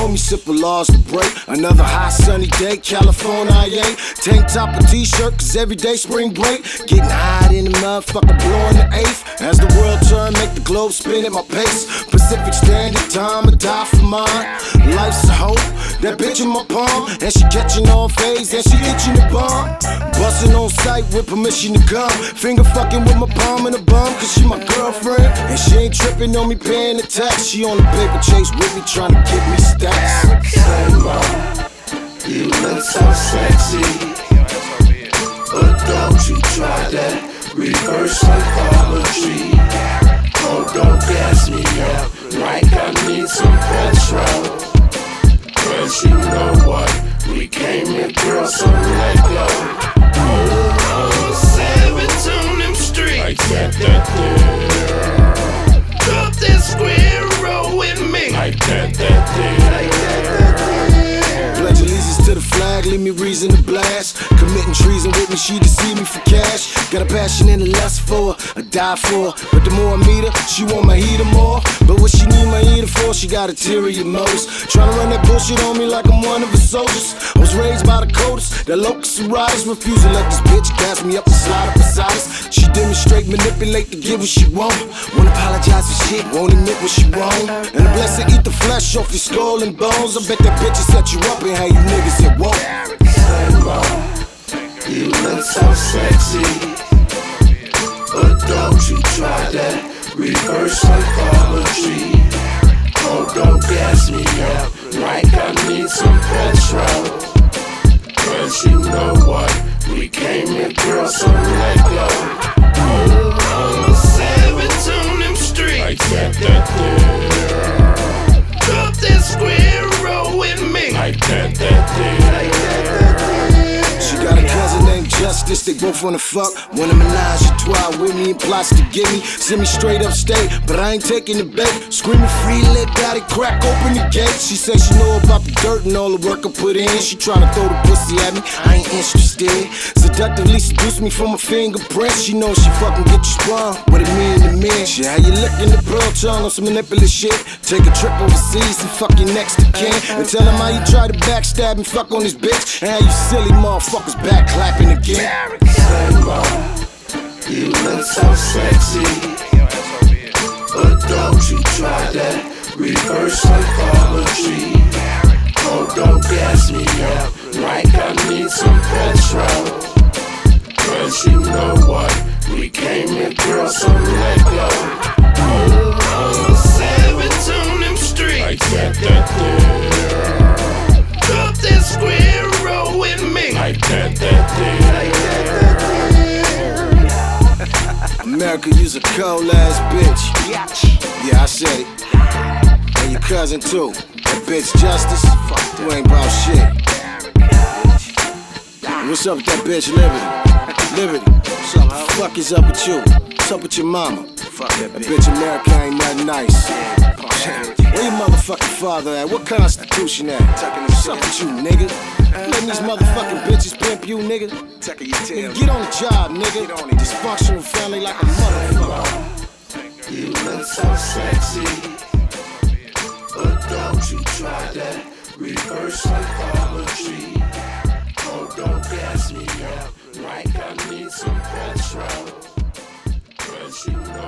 me, sippin' laws to break. Another hot sunny day, California, yeah. Tank top and t-shirt, cause every day spring break. Getting hot in the motherfucker, blowing the eighth. As the world turn, make the globe spin at my pace. Pacific Standard Time, I die for mine. Life's a hope, that bitch in my palm. And she catching all phase, and she itching the bomb. Bustin' on sight with permission to come. Finger fucking with my palm in the bum, cause she my girlfriend. And she ain't tripping on me paying the tax. She on the paper chase with me, trying to get me stacks. Say, Mom, you look so sexy, but don't you try that reverse psychology. Oh, don't gas me up like I need some petrol. Cause you know what, we came here, girl, so let go. Oh, 7 on them streets, like that there. Drop that square roll with me, like that Pledge allegiance to the flag, leave me reason to blast. Committing treason with me, she deceive me for cash. Got a passion and a lust for her, I die for her. But the more I meet her, she want my heater more. But what she need my heater for, she got ulterior motives. Tryna run that bullshit on me like I'm one of her soldiers. I was raised by the coldest, that locust and riders. Refuse to let this bitch gas me up and slide up beside us. She demonstrate, manipulate to get what she want. Won't apologize for shit, won't admit what she wrong. And the blessed eat the flesh off your skull and bones. I bet that bitch will set you up and how you niggas it won't. Say, Mom, you look so sexy, but don't you try that reverse psychology. Oh, don't gas me up like I need some petrol. Cause you know what, we came here, girl, so let go. Oh, 7 on them streets, like that there. Drop that square roll with me, like that She got a cousin named Justice, they both wanna fuck. Wanna menage a trois with me and plots to get me. Send me straight upstate, but I ain't taking the bait. Screaming free, let daddy crack open the gate. She said she know about the dirt and all the work I put in. She tryna throw the pussy at me, I ain't interested. Seductively seduce me from her fingerprints. She knows she fucking get you sprung, what it mean to me. Shit, how you licking the pearl tongue on some manipulative shit. Take a trip overseas and fuck your next to kin. And tell him how you try to backstab and fuck on this bitch. And how you silly motherfuckers back clapping again. Say, Mom, you look so sexy, but don't you try that reverse psychology. Oh, don't gas me up like I need some petrol. Cause you know what, we came here, girl, so let go. Oh, 7 on them streets, like that there. Drop that square roll with me, like that there. America, you's a cold ass bitch. Yeah, I said it. And your cousin too. That bitch Justice, you ain't about shit. What's up with that bitch Liberty? What's up? What the fuck is up with you? What's up with your mama? That bitch America ain't nothing nice. Where your motherfucking father at? What constitution at? What's up with you, nigga? Letting these motherfucking bitches pimp you, nigga. Nigga, get on the job, nigga. Dysfunctional family like a motherfucker. You look so sexy, but don't you try that reverse psychology. Oh, don't gas me up like I need some petrol. Cause you know